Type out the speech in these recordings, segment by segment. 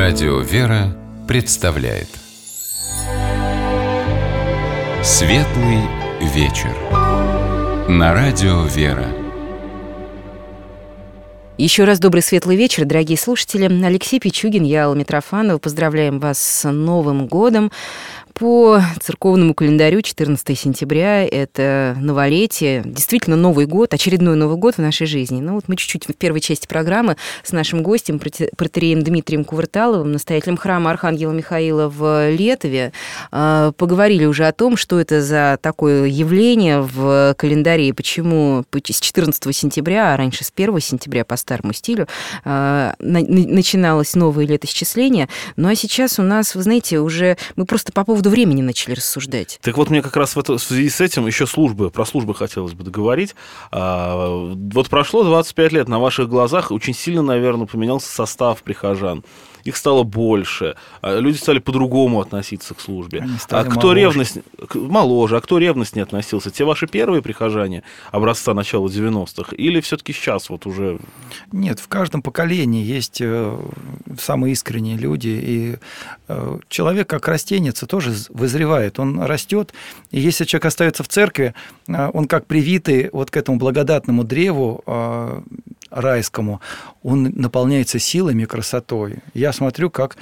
Радио «Вера» представляет Светлый вечер на Радио «Вера». Еще раз добрый светлый вечер, дорогие слушатели. Алексей Пичугин, я, Алла Митрофанова. Поздравляем вас с Новым годом. По церковному календарю 14 сентября – это новолетие, действительно Новый год, очередной Новый год в нашей жизни. Ну вот мы чуть-чуть в первой части программы с нашим гостем, протоиереем Дмитрием Кувырталовым, настоятелем храма Архангела Михаила в Летове, поговорили уже о том, что это за такое явление в календаре и почему с 14 сентября, а раньше с 1 сентября по старому стилю, начиналось новое летоисчисление. Ну а сейчас у нас, вы знаете, уже мы просто по поводу времени начали рассуждать. Так вот, мне как раз в связи с этим еще про службы хотелось бы договорить. Вот прошло 25 лет, на ваших глазах очень сильно, наверное, поменялся состав прихожан. Их стало больше, люди стали по-другому относиться к службе. А кто моложе, а кто ревностнее относился? Те ваши первые прихожане образца начала 90-х? Или все-таки сейчас вот уже... Нет, в каждом поколении есть самые искренние люди. И человек, как растеница, тоже вызревает. Он растет. И если человек остается в церкви, он как привитый вот к этому благодатному древу райскому, он наполняется силами и красотой. Я смотрю, как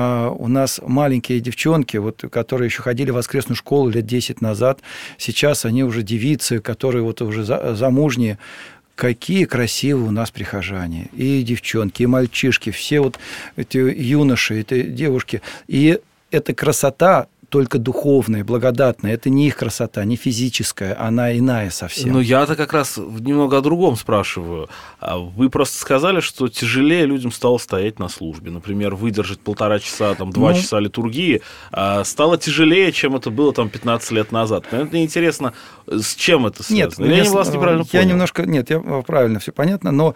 у нас маленькие девчонки, вот, которые еще ходили в воскресную школу лет 10 назад, сейчас они уже девицы, которые вот уже замужние. Какие красивые у нас прихожане. И девчонки, и мальчишки, все вот эти юноши, эти девушки. И эта красота только духовная, благодатная. Это не их красота, не физическая, она иная совсем. Ну, я-то как раз немного о другом спрашиваю. Вы просто сказали, что тяжелее людям стало стоять на службе. Например, выдержать 1,5 часа, 2 часа литургии стало тяжелее, чем это было 15 лет назад. Мне интересно, с чем это связано? Нет, я вас неправильно понял. Правильно, все понятно, но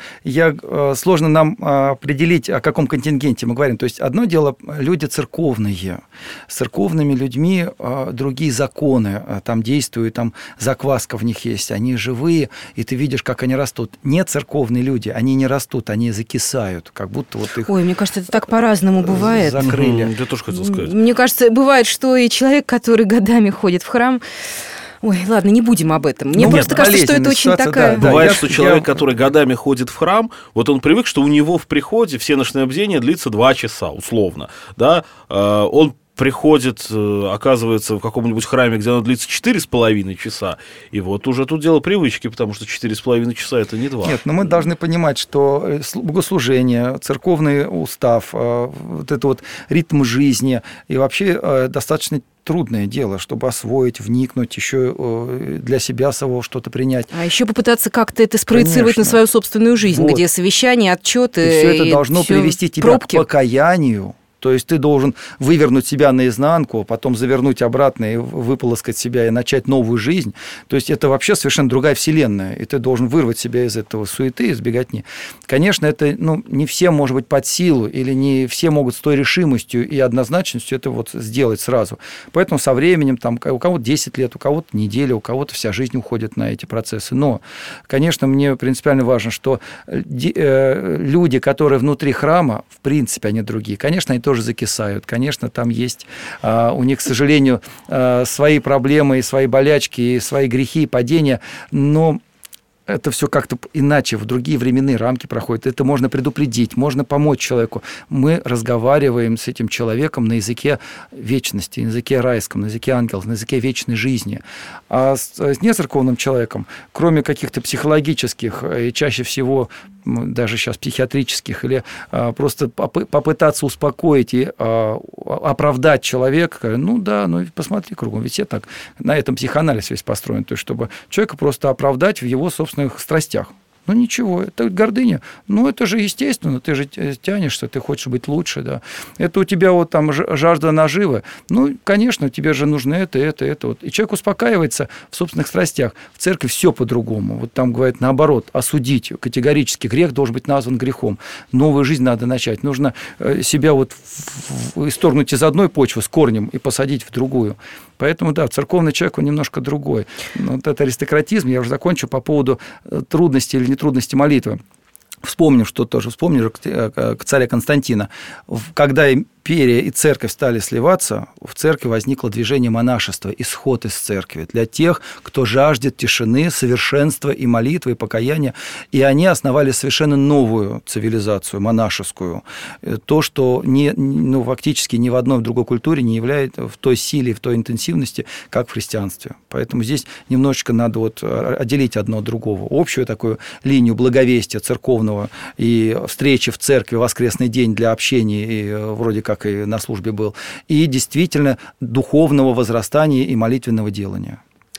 сложно нам определить, о каком контингенте мы говорим. То есть одно дело люди церковные. С церковными людьми другие законы там действуют, там закваска в них есть, они живые, и ты видишь, как они растут. Не церковные люди, они не растут, они закисают, как будто вот их... Ой, мне кажется, это так по-разному бывает. Закрыли. Я тоже хотел сказать. Мне кажется, бывает, что и человек, который годами ходит в храм... Ой, ладно, не будем об этом. Мне просто кажется, что это очень такая... Бывает, что человек, который годами ходит в храм, вот он привык, что у него в приходе всеночное бдение длится 2 часа, условно. Да? Он приходит, оказывается, в каком-нибудь храме, где оно длится 4,5 часа, и вот уже тут дело привычки, потому что 4,5 часа – это не 2. Нет, но мы должны понимать, что богослужение, церковный устав, вот это вот ритм жизни и вообще достаточно трудное дело, чтобы освоить, вникнуть, еще для себя самого что-то принять. А еще попытаться как-то это спроецировать на свою собственную жизнь, вот. Где совещания, отчеты. И все это должно привести тебя к покаянию. То есть ты должен вывернуть себя наизнанку, потом завернуть обратно и выполоскать себя и начать новую жизнь. То есть это вообще совершенно другая вселенная, и ты должен вырвать себя из этого суеты, из беготни. Конечно, это не всем может быть под силу, или не все могут с той решимостью и однозначностью это вот сделать сразу. Поэтому со временем там, у кого-то 10 лет, у кого-то неделя, у кого-то вся жизнь уходит на эти процессы. Но, конечно, мне принципиально важно, что люди, которые внутри храма, в принципе, они другие. Конечно, они тоже закисают. Конечно, там есть у них, к сожалению, свои проблемы, и свои болячки, и свои грехи, и падения, но это все как-то иначе, в другие временные рамки проходит. Это можно предупредить, можно помочь человеку. Мы разговариваем с этим человеком на языке вечности, на языке райском, на языке ангелов, на языке вечной жизни. А с нецерковным человеком, кроме каких-то психологических и чаще всего даже сейчас психиатрических, или просто попытаться успокоить и оправдать человека, посмотри кругом, ведь все так, на этом психоанализ весь построен, то есть чтобы человека просто оправдать в его собственных страстях. Ну, ничего, это гордыня. Ну, это же естественно, ты же тянешься, ты хочешь быть лучше, да. Это у тебя вот там жажда наживы. Ну, конечно, тебе же нужно это. Вот. И человек успокаивается в собственных страстях. В церкви все по-другому. Вот там говорят наоборот, осудить категорически. Грех должен быть назван грехом. Новую жизнь надо начать. Нужно себя вот исторгнуть из одной почвы с корнем и посадить в другую. Поэтому, да, церковный человек, он немножко другой. Вот это аристократизм, я уже закончу по поводу трудностей или нетрудности молитвы. Вспомним, что тоже вспомним к царя Константина. Когда империя и церковь стали сливаться, в церкви возникло движение монашества, исход из церкви для тех, кто жаждет тишины, совершенства и молитвы, и покаяния. И они основали совершенно новую цивилизацию, монашескую. То, что фактически ни в одной, в другой культуре не является в той силе, в той интенсивности, как в христианстве. Поэтому здесь немножечко надо отделить одно от другого. Общую такую линию благовестия церковного и встречи в церкви, воскресный день для общения, и вроде как и на службе был, и действительно духовного возрастания и молитвенного делания.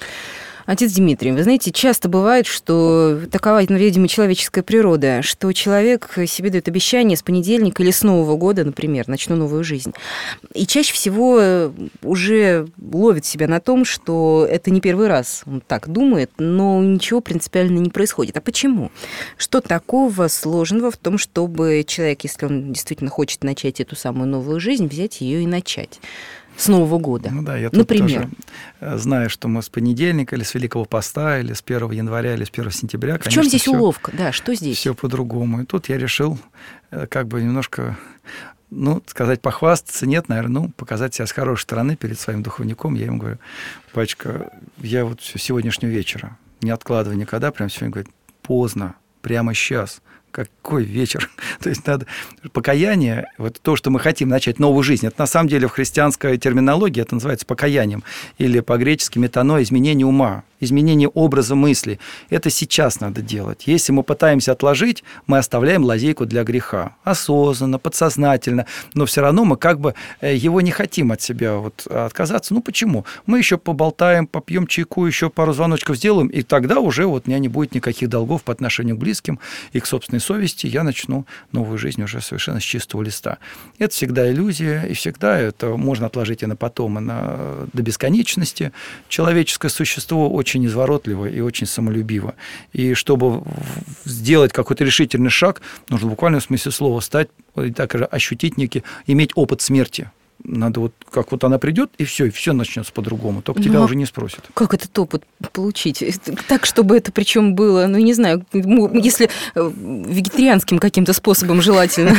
Отец Дмитрий, вы знаете, часто бывает, что такова, видимо, человеческая природа, что человек себе дает обещание с понедельника или с Нового года, например, начну новую жизнь. И чаще всего уже ловит себя на том, что это не первый раз он так думает, но ничего принципиально не происходит. А почему? Что такого сложного в том, чтобы человек, если он действительно хочет начать эту самую новую жизнь, взять ее и начать? С Нового года. Я тут тоже знаю, что мы с понедельника или с Великого Поста, или с 1 января, или с 1 сентября. В чем здесь уловка? Да, что здесь? Все по-другому. И тут я решил немножко, сказать, похвастаться. Нет, наверное, показать себя с хорошей стороны перед своим духовником. Я ему говорю: пачка, я с сегодняшнего вечера, не откладывай никогда, прямо сегодня, говорит, поздно, прямо сейчас. Какой вечер? То есть надо покаяние, то, что мы хотим начать новую жизнь, это на самом деле в христианской терминологии это называется покаянием, или по-гречески метаноя, изменение ума, изменение образа мысли. Это сейчас надо делать. Если мы пытаемся отложить, мы оставляем лазейку для греха. Осознанно, подсознательно, но все равно мы его не хотим от себя отказаться. Почему? Мы еще поболтаем, попьем чайку, еще пару звоночков сделаем, и тогда уже у меня не будет никаких долгов по отношению к близким и к собственной совести, я начну новую жизнь уже совершенно с чистого листа. Это всегда иллюзия, и всегда это можно отложить и на потом, и до бесконечности. Человеческое существо очень изворотливо и очень самолюбиво. И чтобы сделать какой-то решительный шаг, нужно в буквальном смысле слова стать, ощутить иметь опыт смерти. Надо как она придет, и все начнется по-другому. Только тебя уже не спросят. Как этот опыт получить? Так, чтобы это причем было, не знаю, если вегетарианским каким-то способом желательно.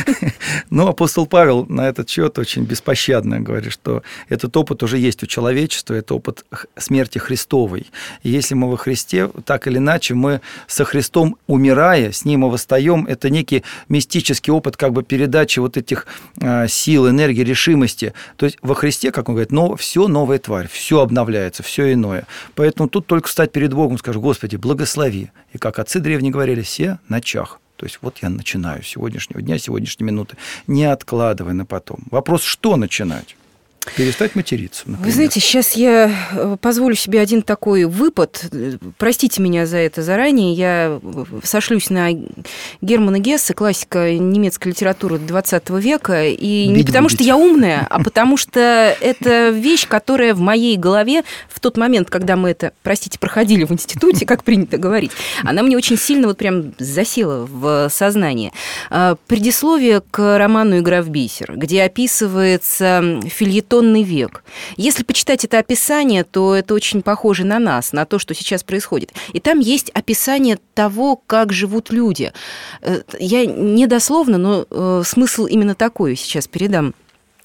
Апостол Павел на этот счет очень беспощадно говорит, что этот опыт уже есть у человечества, это опыт смерти Христовой. И если мы во Христе, так или иначе, мы со Христом, умирая, с Ним мы восстаем, это некий мистический опыт передачи этих сил, энергии, решимости. То есть во Христе, как он говорит, все новая тварь, все обновляется, все иное. Поэтому тут только встать перед Богом и сказать: Господи, благослови. И как отцы древние говорили, все на чах. То есть я начинаю с сегодняшнего дня, сегодняшней минуты. Не откладывай на потом. Вопрос, что начинать? Перестать материться, например. Вы знаете, сейчас я позволю себе один такой выпад. Простите меня за это заранее. Я сошлюсь на Германа Гессе, классика немецкой литературы XX века. И не потому, что я умная, а потому что это вещь, которая в моей голове в тот момент, когда мы это, проходили в институте, как принято говорить, она мне очень сильно прям засела в сознание. Предисловие к роману «Игра в бисер», где описывается фельетонный век. Если почитать это описание, то это очень похоже на нас, на то, что сейчас происходит. И там есть описание того, как живут люди. Я не дословно, но смысл именно такой сейчас передам.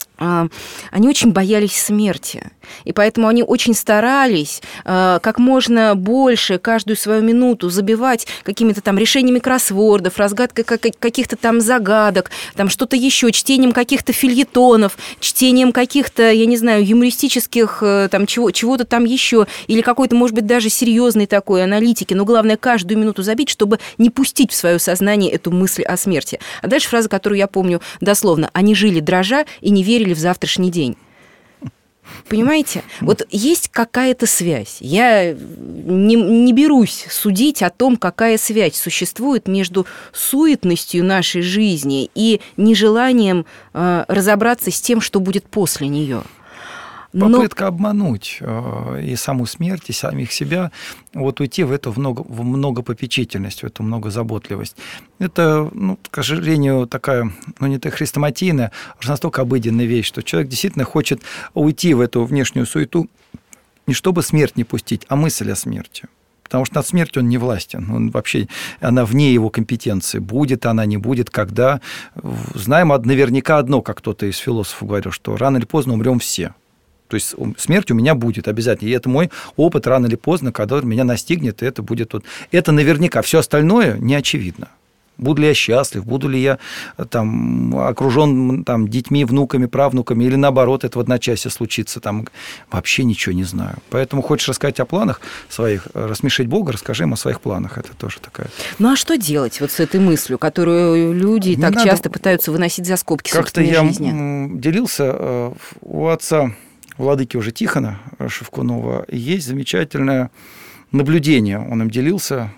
Они очень боялись смерти, и поэтому они очень старались как можно больше каждую свою минуту забивать какими-то там решениями кроссвордов, разгадкой каких-то там загадок, там что-то еще, чтением каких-то фельетонов, чтением каких-то, я не знаю, юмористических там чего-то там еще, или какой-то, может быть, даже серьезной такой аналитики, но главное каждую минуту забить, чтобы не пустить в свое сознание эту мысль о смерти. А дальше фраза, которую я помню дословно: они жили дрожа и не верили в завтрашний день. Понимаете? Есть какая-то связь. Я не берусь судить о том, какая связь существует между суетностью нашей жизни и нежеланием разобраться с тем, что будет после нее. Попытка обмануть и саму смерть, и самих себя, уйти в эту многопопечительность, в эту многозаботливость. Это, к сожалению, такая, не так хрестоматийная, уже настолько обыденная вещь, что человек действительно хочет уйти в эту внешнюю суету не чтобы смерть не пустить, а мысль о смерти. Потому что над смертью он не властен. Он вообще, она вне его компетенции. Будет она, не будет, когда. Знаем наверняка одно, как кто-то из философов говорил, что рано или поздно умрем все. То есть смерть у меня будет обязательно. И это мой опыт рано или поздно, когда меня настигнет, и это будет... Это наверняка. Все остальное не очевидно. Буду ли я счастлив, буду ли я там, окружен там, детьми, внуками, правнуками, или наоборот, это в одночасье случится, там, вообще ничего не знаю. Поэтому хочешь рассказать о планах своих, рассмешить Бога, расскажи им о своих планах. Это тоже такая... Ну, а что делать вот с этой мыслью, которую люди так часто пытаются выносить за скобки собственной жизни? Как-то я делился у отца владыки уже Тихона Шевкунова, есть замечательное наблюдение. Он им делился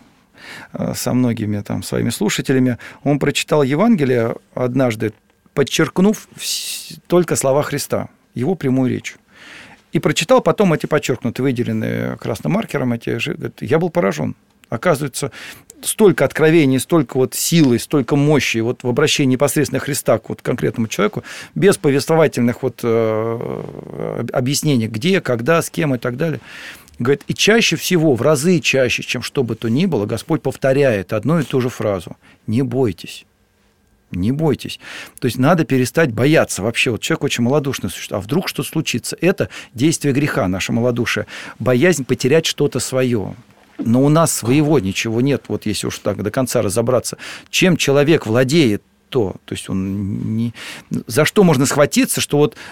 со многими там своими слушателями. Он прочитал Евангелие однажды, подчеркнув только слова Христа, его прямую речь. И прочитал потом эти подчеркнутые, выделенные красным маркером, я был поражен. Оказывается, столько откровений, столько вот силы, столько мощи вот в обращении непосредственно Христа к вот конкретному человеку, без повествовательных вот объяснений, где, когда, с кем и так далее. Говорит, и чаще всего, в разы чаще, чем что бы то ни было, Господь повторяет одну и ту же фразу. Не бойтесь. Не бойтесь. То есть надо перестать бояться. Вообще, вот человек очень малодушный существо. А вдруг что случится? Это действие греха, наше малодушие. Боязнь потерять что-то свое. Но у нас своего ничего нет, вот если уж так до конца разобраться. Чем человек владеет, то есть он не... За что можно схватиться, что вот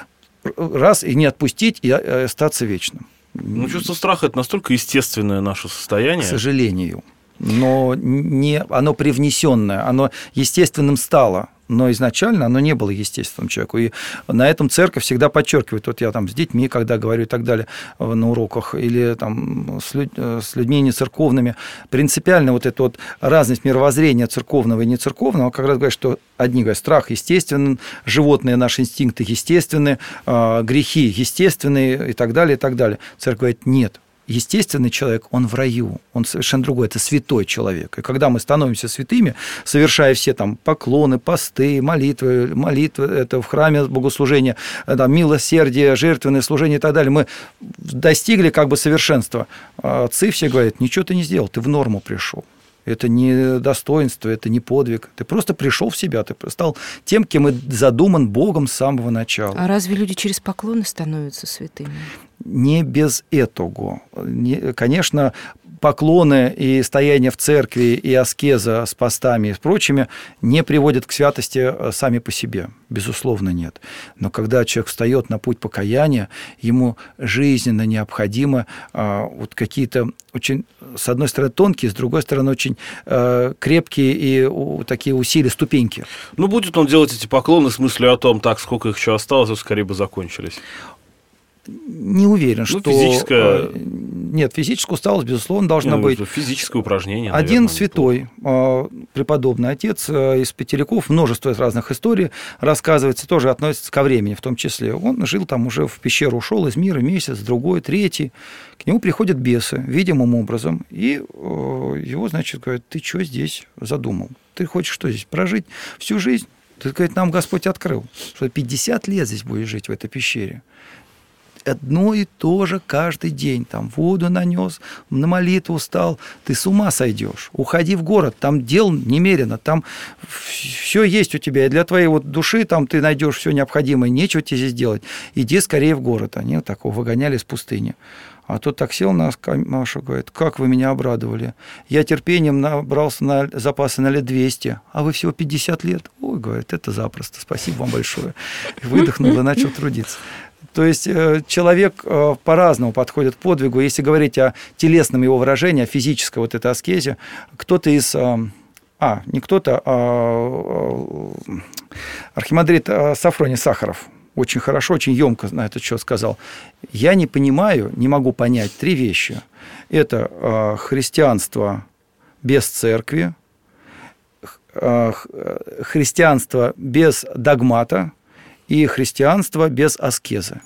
раз и не отпустить, и остаться вечным? Ну, чувство страха – это настолько естественное наше состояние. К сожалению. Но не, оно привнесенное, оно естественным стало. Но изначально оно не было естественным человеку. И на этом церковь всегда подчеркивает. Вот я там с детьми, когда говорю и так далее на уроках, или там с людьми нецерковными, принципиально вот эта вот разность мировоззрения церковного и нецерковного, как раз говорят, что одни говорят, страх естественен, животные наши инстинкты естественны, грехи естественные и так далее, и так далее. Церковь говорит, нет. Естественный человек, он в раю, он совершенно другой, это святой человек. И когда мы становимся святыми, совершая все там поклоны, посты, молитвы это в храме богослужения, там, милосердие, жертвенное служение и так далее, мы достигли как бы совершенства. Отцы все говорят, ничего ты не сделал, ты в норму пришел. Это не достоинство, это не подвиг. Ты просто пришел в себя, ты стал тем, кем и задуман Богом с самого начала. А разве люди через поклоны становятся святыми? Не без этого. Конечно, поклоны и стояние в церкви, и аскеза с постами и с прочими не приводят к святости сами по себе. Безусловно, нет. Но когда человек встает на путь покаяния, ему жизненно необходимо вот какие-то очень, с одной стороны, тонкие, с другой стороны, очень крепкие и такие усилия, ступеньки. Ну, будет он делать эти поклоны с мыслью о том, так, сколько их еще осталось, скорее бы закончились. Не уверен, что... Физическая... Нет, физическая усталость, безусловно, должна быть. Физическое упражнение, Один наверное, святой, преподобный отец из Петериков, множество разных историй рассказывается, тоже относится ко времени в том числе. Он жил там уже в пещеру, ушел из мира месяц, другой, третий. К нему приходят бесы видимым образом, и его, значит, говорят, ты что здесь задумал? Ты хочешь что здесь, прожить всю жизнь? Ты, говорит, нам Господь открыл, что 50 лет здесь будешь жить в этой пещере. Одно и то же каждый день. Там воду нанес, на молитву стал. Ты с ума сойдешь. Уходи в город. Там дел немерено. Там все есть у тебя. И для твоей вот души там ты найдешь все необходимое. Нечего тебе здесь делать. Иди скорее в город. Они вот такого выгоняли из пустыни. А тот так сел на Машу, говорит, как вы меня обрадовали. Я терпением набрался на запасы на лет 200, а вы всего 50 лет. Ой, говорит, это запросто. Спасибо вам большое. Выдохнул и начал трудиться. То есть человек по-разному подходит к подвигу. Если говорить о телесном его выражении, о физической вот этой аскезе, кто-то из... не кто-то, архимандрит Сафроний Сахаров очень хорошо, очень емко на этот счет сказал. Я не понимаю, не могу понять три вещи. Это христианство без церкви, христианство без догмата, и христианство без аскезы.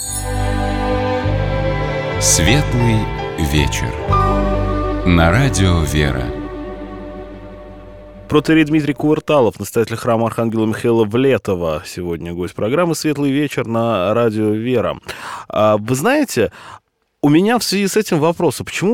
Светлый вечер. На радио «Вера». Протоиерей Дмитрий Кувырталов, настоятель храма Архангела Михаила в Летово. Сегодня гость программы «Светлый вечер» на радио «Вера». Вы знаете, у меня в связи с этим вопрос, почему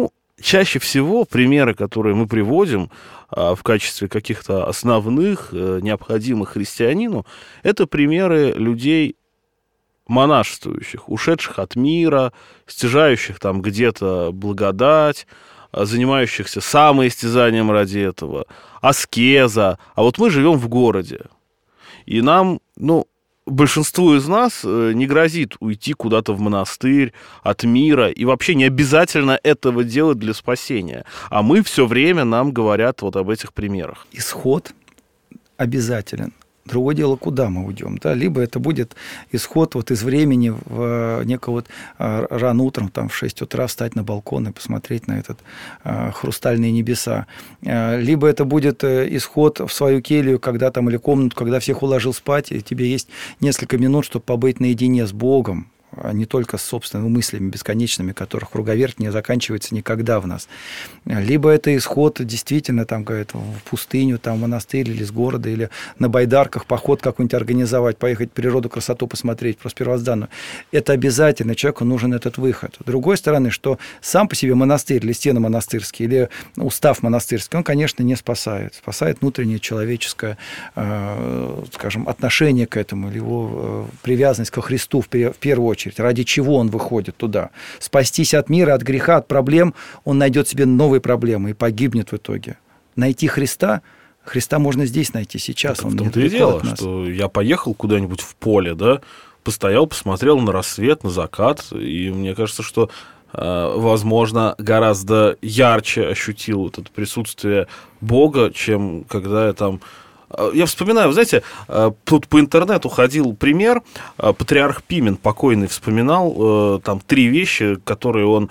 чаще всего примеры, которые мы приводим в качестве каких-то основных, необходимых христианину, это примеры людей монашествующих, ушедших от мира, стяжающих там где-то благодать, занимающихся самоистязанием ради этого, аскеза. А вот мы живем в городе, и нам, большинству из нас не грозит уйти куда-то в монастырь от мира, и вообще не обязательно этого делать для спасения. А мы все время, нам говорят вот об этих примерах. Исход обязателен. Другое дело, куда мы уйдем. Да? Либо это будет исход вот из времени в некое вот рано утром, там, в 6 утра встать на балкон и посмотреть на этот хрустальные небеса. Либо это будет исход в свою келью, когда там, или комнату, когда всех уложил спать, и тебе есть несколько минут, чтобы побыть наедине с Богом, а не только с собственными мыслями бесконечными, которых круговерть не заканчивается никогда в нас. Либо это исход действительно там, в пустыню, там, в монастырь или из города, или на байдарках поход какой-нибудь организовать, поехать природу, красоту посмотреть, просто первозданную. Это обязательно, человеку нужен этот выход. С другой стороны, что сам по себе монастырь или стены монастырские, или устав монастырский, он, конечно, не спасает. Спасает внутреннее человеческое, скажем, отношение к этому, или его привязанность ко Христу в первую очередь. Ради чего он выходит туда? Спастись от мира, от греха, от проблем, он найдет себе новые проблемы и погибнет в итоге. Найти Христа можно здесь найти сейчас. Так, он в том-то и дело, что я поехал куда-нибудь в поле, да, постоял, посмотрел на рассвет, на закат, и мне кажется, что, возможно, гораздо ярче ощутил вот это присутствие Бога, чем когда я там... Я вспоминаю, знаете, тут по интернету ходил пример, патриарх Пимен покойный вспоминал там 3 вещи, которые он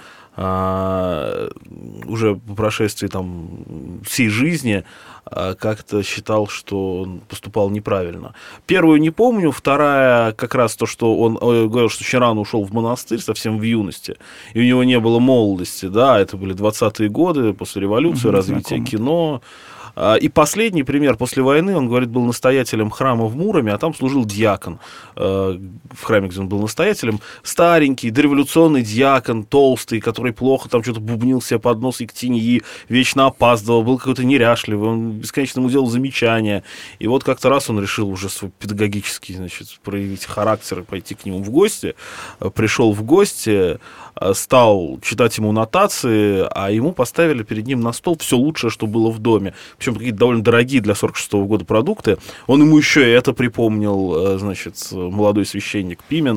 уже по прошествии там всей жизни как-то считал, что он поступал неправильно. Первую не помню, вторая как раз то, что он говорил, что очень рано ушел в монастырь, совсем в юности, и у него не было молодости, да, это были 20-е годы, после революции, развития кино. И последний пример. После войны, он говорит, был настоятелем храма в Муроме, а там служил диакон. В храме, где он был настоятелем, старенький, дореволюционный диакон, толстый, который плохо там что-то бубнил себе под нос ектиньи, вечно опаздывал, был какой-то неряшливый, он бесконечно ему делал замечания. И вот как-то раз он решил уже свой педагогический, значит, проявить характер и пойти к нему в гости. Пришел в гости, стал читать ему нотации, а ему поставили перед ним на стол все лучшее, что было в доме. Причем какие-то довольно дорогие для 46-го года продукты. Он ему еще и это припомнил, значит, молодой священник Пимен.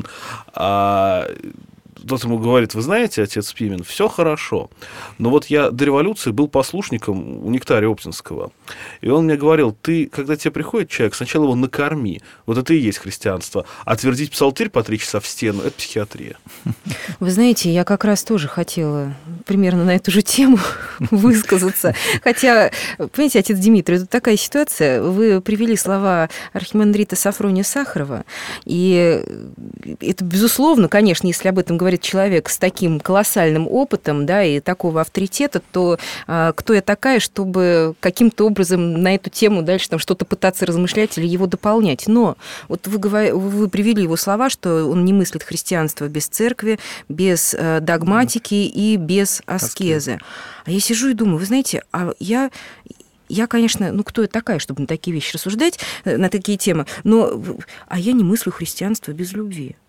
Тот ему говорит: вы знаете, отец Пимен, все хорошо, но вот я до революции был послушником у Нектария Оптинского, и он мне говорил: ты, когда тебе приходит человек, сначала его накорми, вот это и есть христианство, а твердить псалтырь по 3 часа в стену — это психиатрия. Вы знаете, я как раз тоже хотела примерно на эту же тему высказаться, хотя, понимаете, отец Дмитрий, тут такая ситуация, вы привели слова архимандрита Сафрония Сахарова, и это, безусловно, конечно, если об этом говорит человек с таким колоссальным опытом, да, и такого авторитета, то кто я такая, чтобы каким-то образом на эту тему дальше там что-то пытаться размышлять или его дополнять. Но вот вы привели его слова, что он не мыслит христианство без церкви, без догматики и без аскезы. А я сижу и думаю, вы знаете, я, конечно, кто я такая, чтобы на такие вещи рассуждать, на такие темы, но я не мыслю христианство без любви.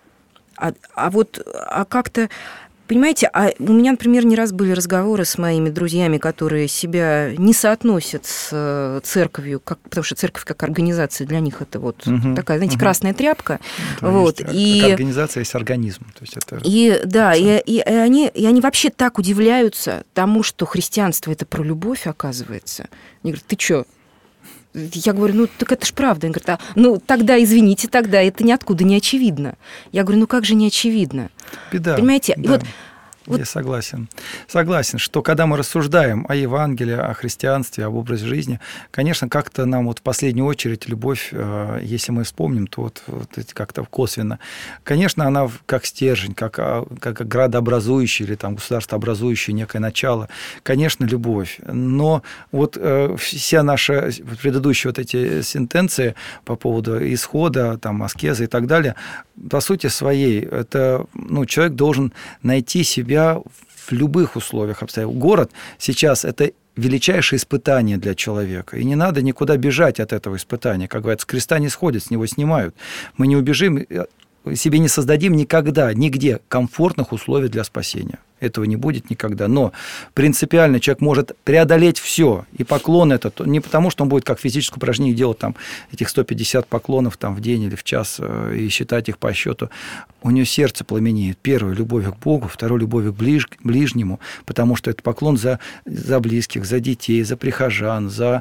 Как-то, понимаете, у меня, например, не раз были разговоры с моими друзьями, которые себя не соотносят с церковью, потому что церковь как организация для них это вот такая, знаете, красная тряпка. Вот, как организация есть организм. То есть это... И они вообще так удивляются тому, что христианство это про любовь, оказывается. Они говорят: ты чё? Я говорю: так это ж правда. Он говорит: тогда, извините, тогда это ниоткуда не очевидно. Я говорю: как же не очевидно? Беда. Понимаете? Да. Я согласен. Согласен, что когда мы рассуждаем о Евангелии, о христианстве, об образе жизни, конечно, как-то нам в последнюю очередь любовь, если мы вспомним, то как-то косвенно, конечно, она как стержень, как градообразующий или там государствообразующее некое начало, конечно, любовь. Но вся наша предыдущие эти сентенции по поводу исхода, там, аскезы и так далее, по сути своей, это человек должен найти себя в любых условиях обстоятельств. Город сейчас – это величайшее испытание для человека. И не надо никуда бежать от этого испытания. Как говорят, с креста не сходят, с него снимают. Мы не убежим, себе не создадим никогда, нигде комфортных условий для спасения. Этого не будет никогда. Но принципиально человек может преодолеть все. И поклон этот не потому, что он будет как физическое упражнение делать там, этих 150 поклонов там, в день или в час и считать их по счету. У него сердце пламенеет. Первое – любовью к Богу, второе – любовью к ближнему, потому что это поклон за близких, за детей, за прихожан, за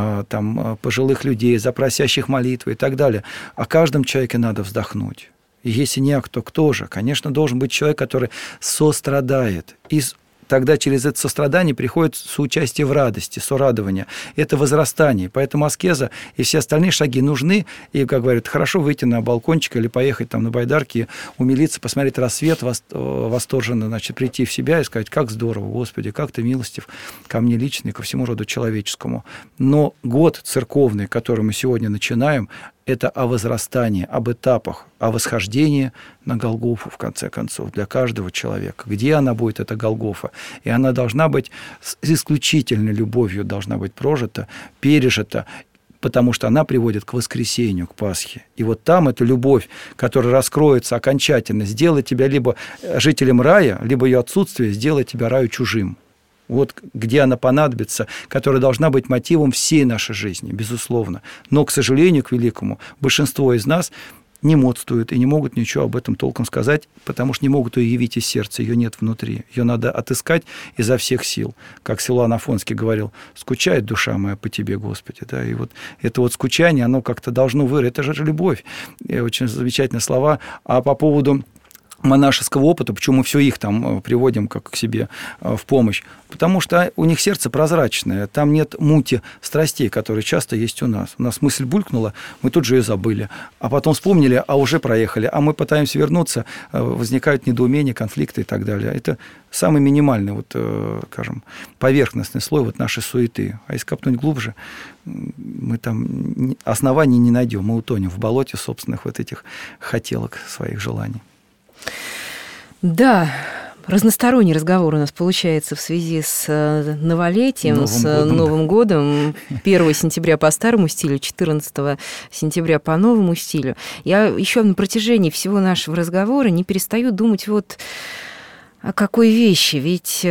там, пожилых людей, за просящих молитвы и так далее. О каждом человеке надо вздохнуть. И если не кто же? Конечно, должен быть человек, который сострадает. И тогда через это сострадание приходит соучастие в радости, сорадование. Это возрастание. Поэтому аскеза и все остальные шаги нужны. И, как говорят, хорошо выйти на балкончик или поехать там на байдарке, умилиться, посмотреть рассвет, восторженно, значит, прийти в себя и сказать, как здорово, Господи, как Ты милостив ко мне лично и ко всему роду человеческому. Но год церковный, который мы сегодня начинаем, это о возрастании, об этапах, о восхождении на Голгофу, в конце концов, для каждого человека. Где она будет, эта Голгофа? И она должна быть с исключительной любовью, должна быть прожита, пережита, потому что она приводит к воскресению, к Пасхе. И вот там эта любовь, которая раскроется окончательно, сделает тебя либо жителем рая, либо ее отсутствие сделает тебя раю чужим. Вот где она понадобится, которая должна быть мотивом всей нашей жизни, безусловно. Но, к сожалению, к великому, большинство из нас не модствуют и не могут ничего об этом толком сказать, потому что не могут ее явить из сердца, ее нет внутри. Ее надо отыскать изо всех сил. Как Силуан Афонский говорил, скучает душа моя по Тебе, Господи. Да? И вот это вот скучание, оно как-то должно вырасти. Это же любовь. И очень замечательные слова. А по поводу монашеского опыта, почему мы все их там приводим как к себе в помощь, потому что у них сердце прозрачное, там нет мути страстей, которые часто есть у нас. У нас мысль булькнула, мы тут же ее забыли, а потом вспомнили, а уже проехали, а мы пытаемся вернуться, возникают недоумения, конфликты и так далее. Это самый минимальный, вот, скажем, поверхностный слой вот нашей суеты. А если копнуть глубже, мы там оснований не найдем, мы утонем в болоте собственных вот этих хотелок, своих желаний. Да, разносторонний разговор у нас получается в связи с новолетием, Новым годом. 1 сентября по старому стилю, 14 сентября по новому стилю. Я еще на протяжении всего нашего разговора не перестаю думать вот о какой вещи. Ведь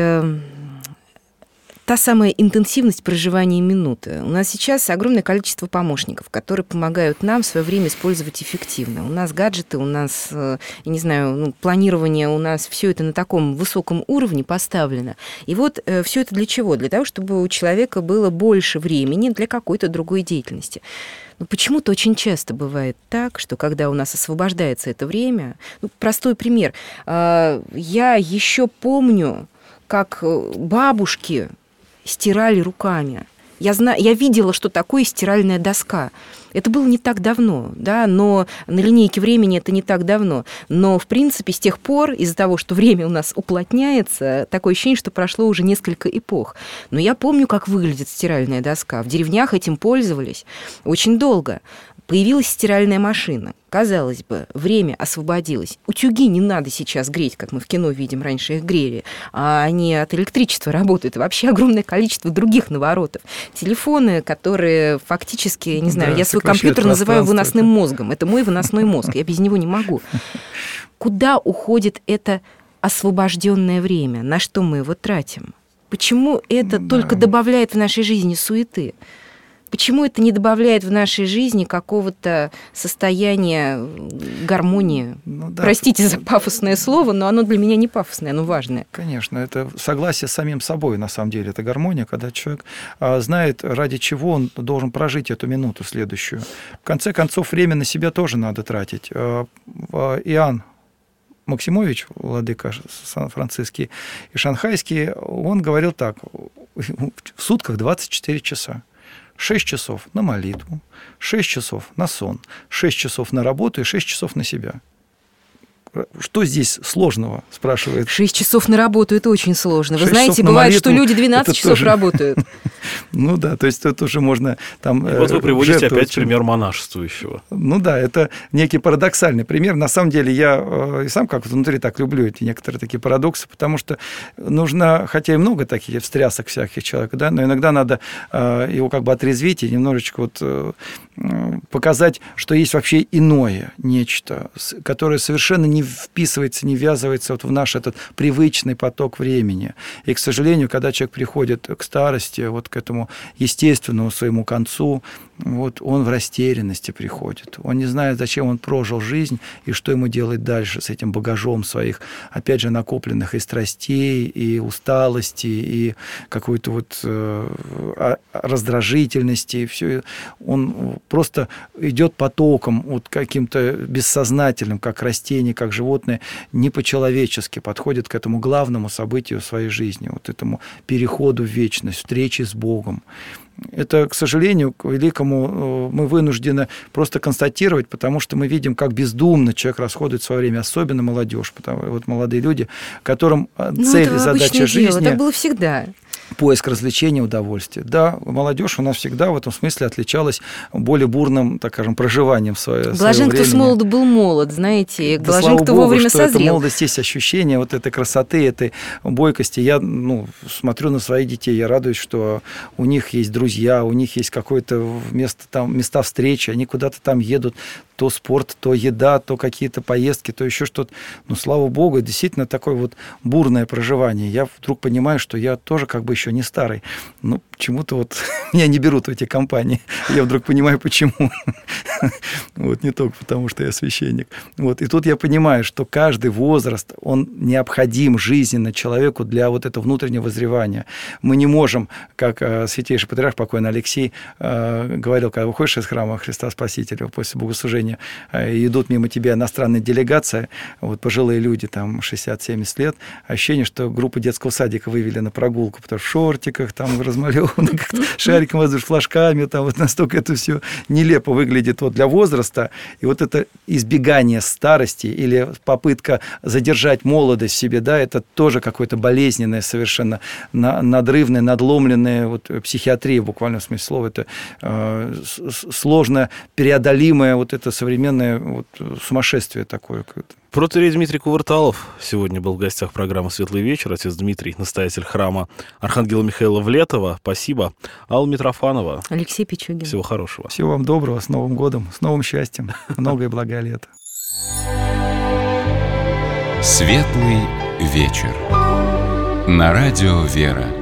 та самая интенсивность проживания минуты. У нас сейчас огромное количество помощников, которые помогают нам в свое время использовать эффективно. У нас гаджеты, у нас, я не знаю, планирование, у нас все это на таком высоком уровне поставлено. И вот все это для чего? Для того, чтобы у человека было больше времени для какой-то другой деятельности. Но почему-то очень часто бывает так, что когда у нас освобождается это время... простой пример. Я еще помню, как бабушки стирали руками. Я видела, что такое стиральная доска. Это было не так давно, да, но на линейке времени это не так давно. Но, в принципе, с тех пор, из-за того, что время у нас уплотняется, такое ощущение, что прошло уже несколько эпох. Но я помню, как выглядит стиральная доска. В деревнях этим пользовались очень долго. Появилась стиральная машина. Казалось бы, время освободилось. Утюги не надо сейчас греть, как мы в кино видим, раньше их грели, а они от электричества работают. И вообще огромное количество других наворотов. Телефоны, которые фактически, не знаю, я свой компьютер называю выносным мозгом. Это мой выносной мозг, я без него не могу. Куда уходит это освобожденное время? На что мы его тратим? Почему это только добавляет в нашей жизни суеты? Почему это не добавляет в нашей жизни какого-то состояния гармонии? Простите за пафосное слово, но оно для меня не пафосное, оно важное. Конечно, это согласие с самим собой, на самом деле. Это гармония, когда человек знает, ради чего он должен прожить эту минуту следующую. В конце концов, время на себя тоже надо тратить. Иоанн Максимович, владыка Сан-Франциский и Шанхайский, он говорил так: в сутках 24 часа. 6 часов на молитву, 6 часов на сон, 6 часов на работу и 6 часов на себя. Что здесь сложного, спрашивает? 6 часов на работу – это очень сложно. Вы знаете, бывает, что люди 12 часов работают. Ну да, то есть тут уже можно там... Вот вы приводите опять пример монашествующего. Ну да, это некий парадоксальный пример. На самом деле я и сам как внутри так люблю эти некоторые такие парадоксы, потому что нужно, хотя и много таких встрясок всяких человека, да, но иногда надо его как бы отрезвить и немножечко вот показать, что есть вообще иное нечто, которое совершенно не вписывается, не ввязывается вот в наш этот привычный поток времени. И, к сожалению, когда человек приходит к старости, вот к этому естественному своему концу, вот он в растерянности приходит. Он не знает, зачем он прожил жизнь и что ему делать дальше с этим багажом своих, опять же, накопленных и страстей, и усталости, и какой-то вот раздражительности. И все. Он просто идет потоком, вот каким-то бессознательным, как растение, как животное, не по-человечески подходит к этому главному событию своей жизни, вот этому переходу в вечность, встрече с Богом. Это, к сожалению, к великому мы вынуждены просто констатировать, потому что мы видим, как бездумно человек расходует свое время, особенно молодежь, вот молодые люди, которым цель и задача жизни... Так было всегда. Поиск развлечения, удовольствия. Да, молодежь у нас всегда в этом смысле отличалась более бурным, так скажем, проживанием своего времени. Блажен, кто с молоду был молод, знаете, да, блажен, кто Богу, вовремя что созрел. Это молодость есть ощущение вот этой красоты, этой бойкости. Я смотрю на своих детей, я радуюсь, что у них есть друзья, у них есть какое-то места встречи, они куда-то там едут, то спорт, то еда, то какие-то поездки, то еще что-то. Но, слава Богу, действительно такое вот бурное проживание. Я вдруг понимаю, что я тоже как бы еще не старый. Почему-то вот меня не берут в эти компании. Я вдруг понимаю, почему. Вот, не только потому, что я священник. Вот, и тут я понимаю, что каждый возраст, он необходим жизненно человеку для вот этого внутреннего вызревания. Мы не можем, как святейший патриарх покойный Алексей говорил, когда выходишь из храма Христа Спасителя после богослужения, идут мимо тебя иностранные делегации, вот, пожилые люди, там, 60-70 лет, ощущение, что группу детского садика вывели на прогулку, потому что в шортиках, там, размалеванных, шариком воздушными флажками, там, вот настолько это все нелепо выглядит вот для возраста. И вот это избегание старости или попытка задержать молодость в себе, да, это тоже какое-то болезненное совершенно, надрывное, надломленное, вот, психиатрия в буквальном смысле слова, это сложно преодолимое вот это современное вот сумасшествие такое. Протоиерей Дмитрий Кувырталов сегодня был в гостях программы «Светлый вечер». Отец Дмитрий, настоятель храма Архангела Михаила в Летово. Спасибо. Алла Митрофанова. Алексей Пичугин. Всего хорошего. Всего вам доброго, с Новым годом, с новым счастьем. Много и благое лето. «Светлый вечер» на радио «Вера».